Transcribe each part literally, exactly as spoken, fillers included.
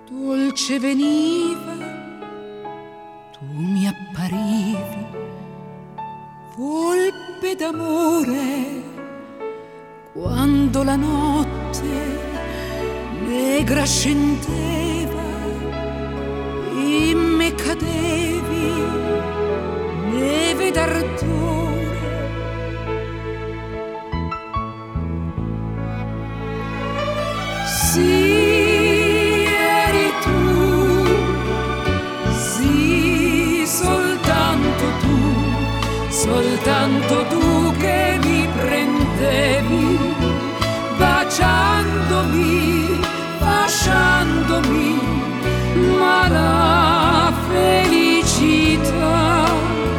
dolce veniva, tu mi apparivi, volpe d'amore, quando la notte negra scendeva, in me cadevi, neve d'ardore. Sì, eri tu, sì, soltanto tu, soltanto tu che mi prendevi, baciandomi, fasciandomi, ma la felicità,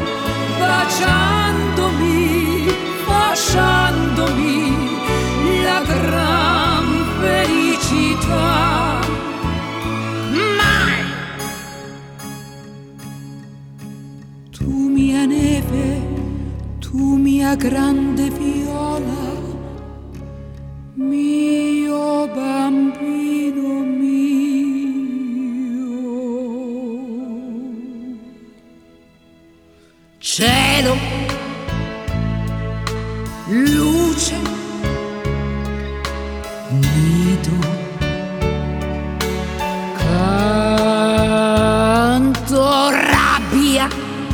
baciandomi, fasciandomi, la gran felicità. Mai! Tu mia neve, tu mia grande viola, mio bambino mio. Cielo, luce, nido, canto, rabbia,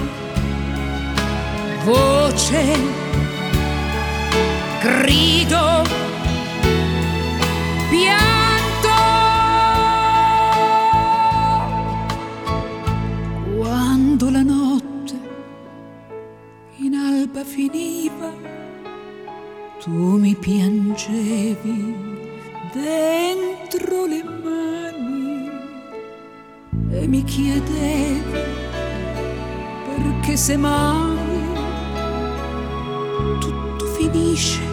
voce, grido, pianto. Quando la notte in alba finiva, tu mi piangevi dentro le mani e mi chiedevi perché se mai tutto finisce